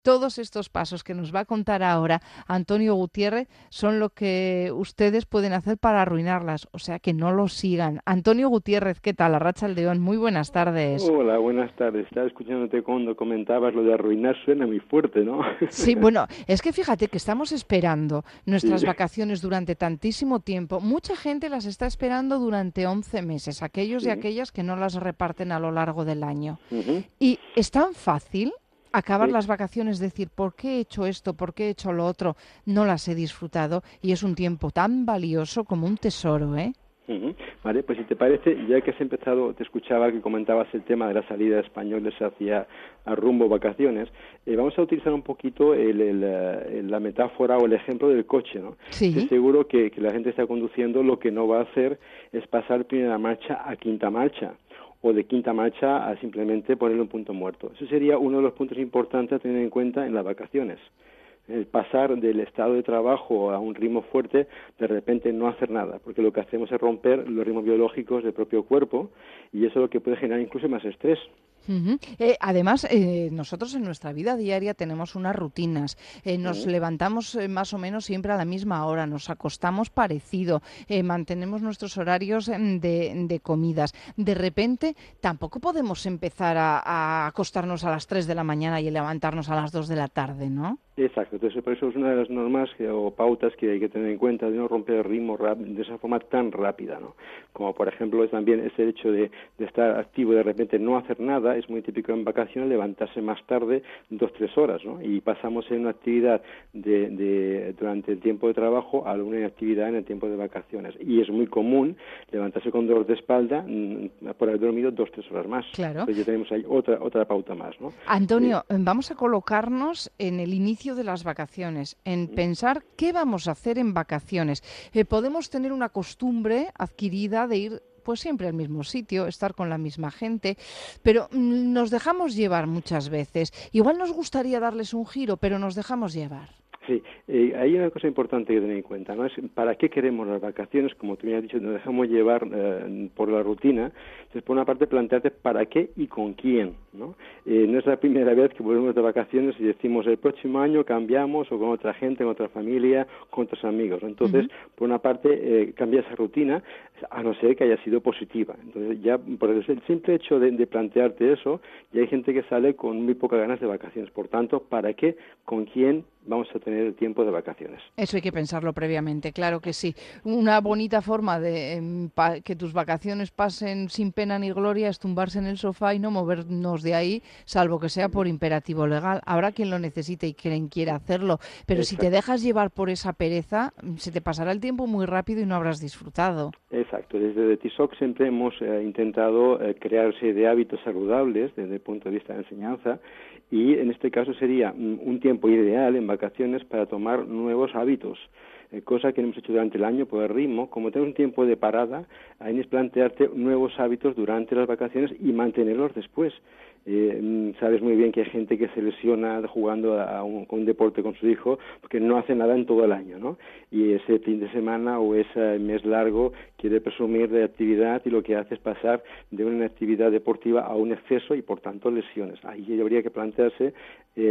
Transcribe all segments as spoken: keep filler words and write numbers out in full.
Todos estos pasos que nos va a contar ahora Antonio Gutiérrez son lo que ustedes pueden hacer para arruinarlas, o sea que no lo sigan. Antonio Gutiérrez, ¿qué tal? Arratsaldeon, muy buenas tardes. Hola, buenas tardes. Estaba escuchándote cuando comentabas lo de arruinar, suena muy fuerte, ¿no? Sí, bueno, es que fíjate que estamos esperando Sí. nuestras vacaciones durante tantísimo tiempo. Mucha gente las está esperando durante once meses, aquellos y Sí. aquellas que no las reparten a lo largo del año. Ujú. Y es tan fácil acabar Sí. las vacaciones, decir, ¿por qué he hecho esto? ¿Por qué he hecho lo otro? No las he disfrutado y es un tiempo tan valioso como un tesoro, ¿eh? Ujú. Vale, pues si te parece, ya que has empezado, te escuchaba que comentabas el tema de la salida de españoles hacia a rumbo vacaciones, eh, vamos a utilizar un poquito el, el, eh, la metáfora o el ejemplo del coche, ¿no? Estoy Sí. seguro que, que la gente está conduciendo, lo que no va a hacer es pasar primera marcha a quinta marcha, o de quinta marcha a simplemente ponerle un punto muerto. Ese sería uno de los puntos importantes a tener en cuenta en las vacaciones. El pasar del estado de trabajo a un ritmo fuerte, de repente no hacer nada, porque lo que hacemos es romper los ritmos biológicos del propio cuerpo y eso es lo que puede generar incluso más estrés. Ujú. Eh, además, eh, nosotros en nuestra vida diaria tenemos unas rutinas. Eh, nos ¿Mm? levantamos eh, más o menos siempre a la misma hora, nos acostamos parecido, eh, mantenemos nuestros horarios em, de, de comidas. De repente, tampoco podemos empezar a, a acostarnos a las tres de la mañana y levantarnos a las dos de la tarde, ¿no? Exacto, entonces por eso es una de las normas que, o pautas que hay que tener en cuenta de no romper el ritmo rap, de esa forma tan rápida, ¿no? Como por ejemplo es también ese hecho de, de estar activo y de repente no hacer nada, es muy típico en vacaciones levantarse más tarde, dos, tres horas, ¿no? Y pasamos en una actividad de, de, durante el tiempo de trabajo a una actividad en el tiempo de vacaciones. Y es muy común levantarse con dolor de espalda mmm, por haber dormido dos, tres horas más. Claro. Entonces ya tenemos ahí otra, otra pauta más, ¿no? Eh, Antonio, eh, vamos a colocarnos en el inicio de las vacaciones, en pensar qué vamos a hacer en vacaciones. Eh, podemos tener una costumbre adquirida de ir pues siempre al mismo sitio, estar con la misma gente, pero mm, nos dejamos llevar muchas veces. Igual nos gustaría darles un giro, pero nos dejamos llevar. Sí, eh, hay una cosa importante que tener en cuenta, ¿no? Es para qué queremos las vacaciones, como tú me has dicho, nos dejamos llevar eh, por la rutina. Entonces, por una parte, plantearte para qué y con quién, ¿no? Eh, no es la primera vez que volvemos de vacaciones y decimos el próximo año cambiamos o con otra gente, con otra familia, con otros amigos, ¿no? Entonces, Ujú. por una parte, eh, cambia esa rutina, a no ser que haya sido positiva. Entonces, ya por el simple hecho de, de plantearte eso, ya hay gente que sale con muy pocas ganas de vacaciones. Por tanto, ¿para qué? ¿Con quién vamos a tener el tiempo de vacaciones? Eso hay que pensarlo previamente, claro que sí. Una bonita forma de em, pa- que tus vacaciones pasen sin pena ni gloria es tumbarse en el sofá y no movernos de ahí, salvo que sea por imperativo legal. Habrá quien lo necesite y quien quiera hacerlo, pero si te Exacto. dejas llevar por esa pereza, mm, se te pasará el tiempo muy rápido y no habrás disfrutado. Exacto, desde The T-SOC siempre hemos eh, intentado eh, crearse de hábitos saludables desde el punto de vista de enseñanza y en este caso sería mm, un tiempo ideal en vacaciones para tomar nuevos hábitos, eh, cosa que no hemos hecho durante el año por el ritmo. Como tenemos un tiempo de parada, ahí es plantearte nuevos hábitos durante las vacaciones y mantenerlos después. Eh, sabes muy bien que hay gente que se lesiona jugando a un, a un deporte con su hijo porque no hace nada en todo el año, ¿no? Y ese fin de semana o ese mes largo quiere presumir de actividad y lo que hace es pasar de una actividad deportiva a un exceso y por tanto lesiones. Ahí habría que plantearse eh,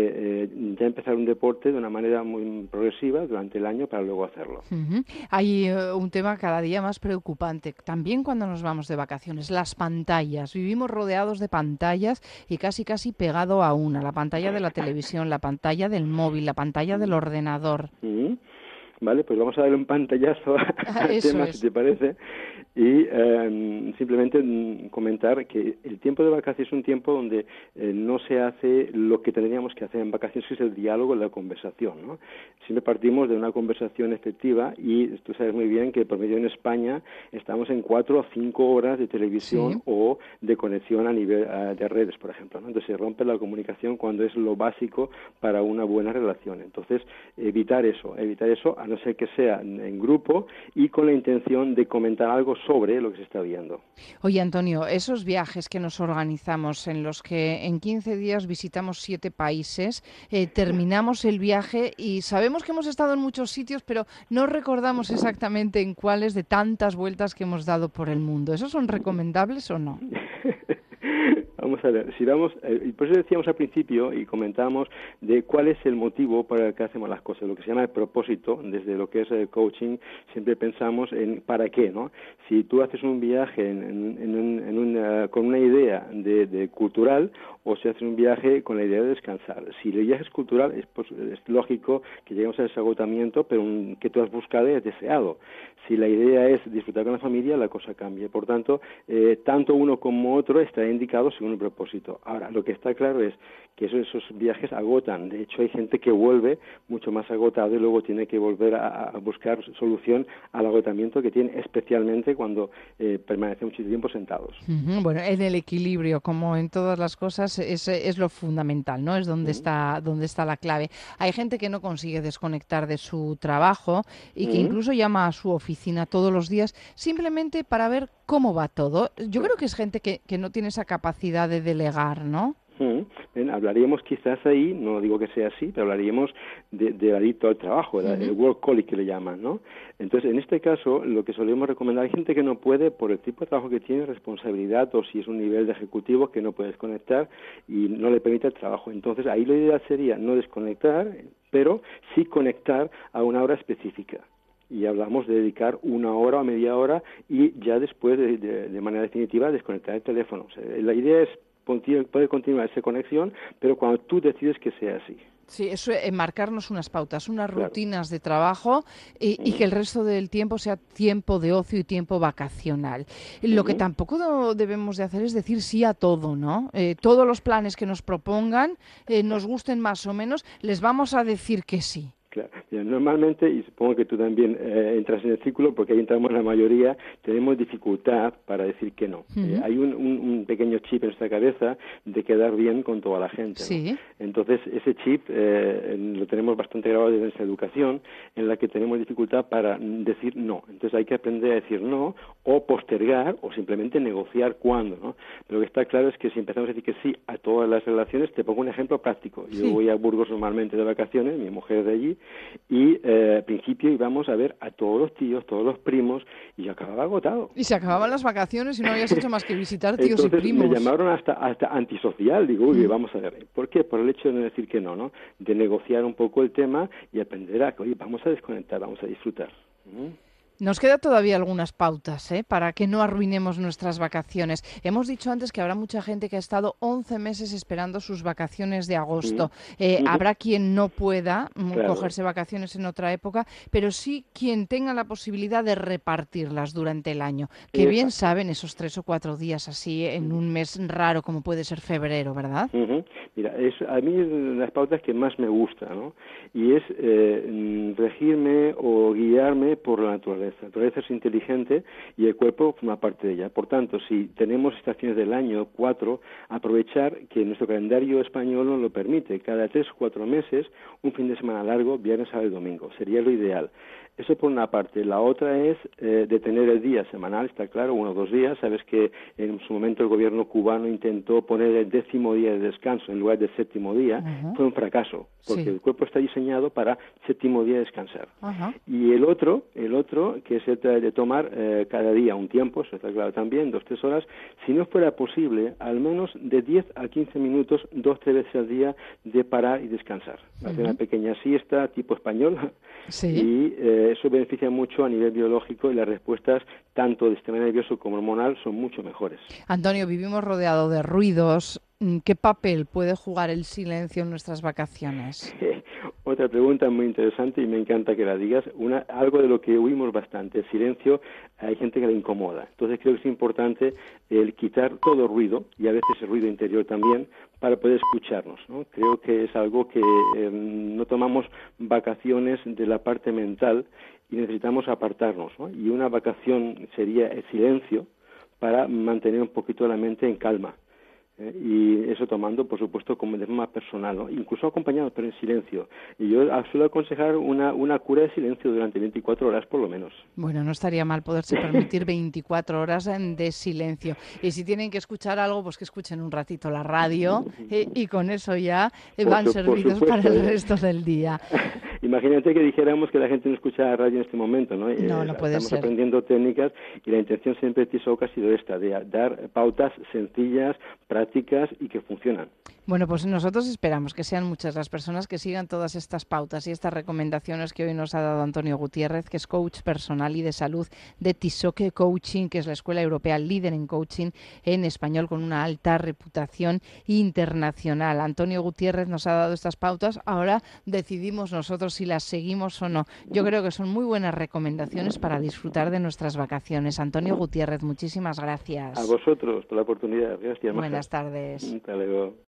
eh, ya empezar un deporte de una manera muy progresiva durante el año para luego hacerlo. Ujú. Hay eh, un tema cada día más preocupante, también cuando nos vamos de vacaciones, las pantallas. Vivimos rodeados de pantallas y casi casi pegado a una, la pantalla de la televisión, la pantalla del móvil, la pantalla del ordenador. Mm. Vale, pues vamos a darle un pantallazo al Eso tema, si es. te parece, y eh, simplemente mm, comentar que el tiempo de vacaciones es un tiempo donde eh, no se hace lo que tendríamos que hacer en vacaciones, que es el diálogo, la conversación, ¿no? Siempre partimos de una conversación efectiva y tú sabes muy bien que por medio en España estamos en cuatro o cinco horas de televisión Sí. o de conexión a nivel uh, de redes, por ejemplo, ¿no? Entonces se rompe la comunicación cuando es lo básico para una buena relación. Entonces, evitar eso, evitar eso a no ser que sea en grupo y con la intención de comentar algo sobre lo que se está viendo. Oye, Antonio, esos viajes que nos organizamos en los que en quince días visitamos siete países, eh, terminamos el viaje y sabemos que hemos estado en muchos sitios, pero no recordamos exactamente en cuáles de tantas vueltas que hemos dado por el mundo. ¿Esos son recomendables o no? vamos a ver, si vamos, eh, por eso decíamos al principio y comentamos de cuál es el motivo para el que hacemos las cosas, lo que se llama el propósito, desde lo que es el coaching, siempre pensamos en para qué, ¿no? Si tú haces un viaje en, en, en un, en una, con una idea de, de cultural, o si haces un viaje con la idea de descansar. Si el viaje es cultural, es, pues, es lógico que lleguemos a ese agotamiento, pero un, que tú has buscado y has deseado. Si la idea es disfrutar con la familia, la cosa cambia. Por tanto, eh, tanto uno como otro está indicado según el propósito. Ahora, lo que está claro es que eso, esos viajes agotan. De hecho, hay gente que vuelve mucho más agotado y luego tiene que volver a, a buscar solución al agotamiento que tiene, especialmente cuando eh, permanece mucho tiempo sentados. Uh-huh. Bueno, en el equilibrio, como en todas las cosas, es, es lo fundamental, ¿no? Es donde uh-huh. está, donde está la clave. Hay gente que no consigue desconectar de su trabajo y que uh-huh. incluso llama a su oficina todos los días simplemente para ver cómo va todo. Yo creo que es gente que, que no tiene esa capacidad de delegar, ¿no? Mm, bien, hablaríamos quizás ahí, no digo que sea así, pero hablaríamos de, de adicto al trabajo, uh-huh. el workaholic que le llaman, ¿no? Entonces, en este caso, lo que solemos recomendar, hay gente que no puede, por el tipo de trabajo que tiene, responsabilidad, o si es un nivel de ejecutivo que no puede desconectar y no le permite el trabajo. Entonces, ahí lo ideal sería no desconectar, pero sí conectar a una hora específica. Y hablamos de dedicar una hora o media hora y ya después, de, de, de manera definitiva, desconectar el teléfono. O sea, la idea es puede continuar esa conexión, pero cuando tú decides que sea así. Sí, eso es marcarnos unas pautas, unas claro. rutinas de trabajo y, y que el resto del tiempo sea tiempo de ocio y tiempo vacacional. Lo uh-huh. que tampoco debemos de hacer es decir sí a todo, ¿no? Eh, todos los planes que nos propongan, eh, nos gusten más o menos, les vamos a decir que sí. Claro. Mira, normalmente, y supongo que tú también eh, entras en el círculo, porque ahí entramos la mayoría, tenemos dificultad para decir que no. Uh-huh. Eh, hay un, un, un pequeño chip en nuestra cabeza de quedar bien con toda la gente, sí. ¿no? Entonces, ese chip eh, lo tenemos bastante grabado desde nuestra educación, en la que tenemos dificultad para decir no. Entonces, hay que aprender a decir no, o postergar, o simplemente negociar cuándo, ¿no? Pero lo que está claro es que si empezamos a decir que sí a todas las relaciones, te pongo un ejemplo práctico. Yo sí. voy a Burgos normalmente de vacaciones, mi mujer es de allí, y eh, al principio íbamos a ver a todos los tíos, todos los primos, y yo acababa agotado. Y se acababan las vacaciones y no habías hecho más que visitar tíos Entonces, y primos. Me llamaron hasta, hasta antisocial, digo, uy, mm. vamos a ver. ¿Por qué? Por el hecho de no decir que no, ¿no? De negociar un poco el tema y aprender a que, oye, vamos a desconectar, vamos a disfrutar. ¿Mm? Nos queda todavía algunas pautas, ¿eh? Para que no arruinemos nuestras vacaciones. Hemos dicho antes que habrá mucha gente que ha estado once meses esperando sus vacaciones de agosto. Mm. Eh, mm-hmm. Habrá quien no pueda claro. cogerse vacaciones en otra época, pero sí quien tenga la posibilidad de repartirlas durante el año. Que Exacto. bien saben esos tres o cuatro días así en un mes raro como puede ser febrero, ¿verdad? Mm-hmm. Mira, es, a mí es de las pautas que más me gusta, ¿no? Y es eh, regirme o guiarme por la naturaleza. La naturaleza es inteligente y el cuerpo forma parte de ella. Por tanto, si tenemos estaciones del año, cuatro, aprovechar que nuestro calendario español nos lo permite. Cada tres o cuatro meses, un fin de semana largo, viernes, sábado y domingo. Sería lo ideal. Eso por una parte. La otra es eh, detener el día semanal, está claro, uno o dos días. Sabes que en su momento el gobierno cubano intentó poner el décimo día de descanso en lugar del séptimo día. Uh-huh. Fue un fracaso, porque sí. el cuerpo está diseñado para séptimo día descansar. Uh-huh. Y el otro, el otro, que es el de tomar eh, cada día un tiempo, eso está claro también, dos, tres horas, si no fuera posible, al menos de diez a quince minutos, dos, tres veces al día, de parar y descansar. Uh-huh. Hacer una pequeña siesta tipo español, sí. y eh, eso beneficia mucho a nivel biológico y las respuestas tanto del sistema nervioso como hormonal son mucho mejores. Antonio, vivimos rodeados de ruidos. ¿Qué papel puede jugar el silencio en nuestras vacaciones? Otra pregunta muy interesante y me encanta que la digas. Una, algo de lo que oímos bastante, el silencio, hay gente que le incomoda. Entonces creo que es importante el quitar todo ruido, y a veces el ruido interior también, para poder escucharnos, ¿no? Creo que es algo que eh, no tomamos vacaciones de la parte mental y necesitamos apartarnos, ¿no? Y una vacación sería el silencio para mantener un poquito la mente en calma. ¿eh? Y eso tomando, por supuesto, como de forma personal, ¿no? Incluso acompañado, pero en silencio. Y yo suelo aconsejar una, una cura de silencio durante veinticuatro horas, por lo menos. Bueno, no estaría mal poderse permitir veinticuatro horas de silencio. Y si tienen que escuchar algo, pues que escuchen un ratito la radio, eh, y con eso ya eh, van por, servidos por supuesto, para el resto del día. Imagínate que dijéramos que la gente no escucha radio en este momento, ¿no? No, eh, no puede estamos ser. aprendiendo técnicas y la intención siempre de Tisoc ha sido esta, de dar pautas sencillas, prácticas y que funcionan. Bueno, pues nosotros esperamos que sean muchas las personas que sigan todas estas pautas y estas recomendaciones que hoy nos ha dado Antonio Gutiérrez, que es coach personal y de salud de Tisoc Coaching, que es la escuela europea líder en coaching en español con una alta reputación internacional. Antonio Gutiérrez nos ha dado estas pautas, ahora decidimos nosotros si las seguimos o no. Yo creo que son muy buenas recomendaciones para disfrutar de nuestras vacaciones. Antonio Gutiérrez, muchísimas gracias. A vosotros por la oportunidad. Gracias, Maja. Buenas tardes. Hasta luego.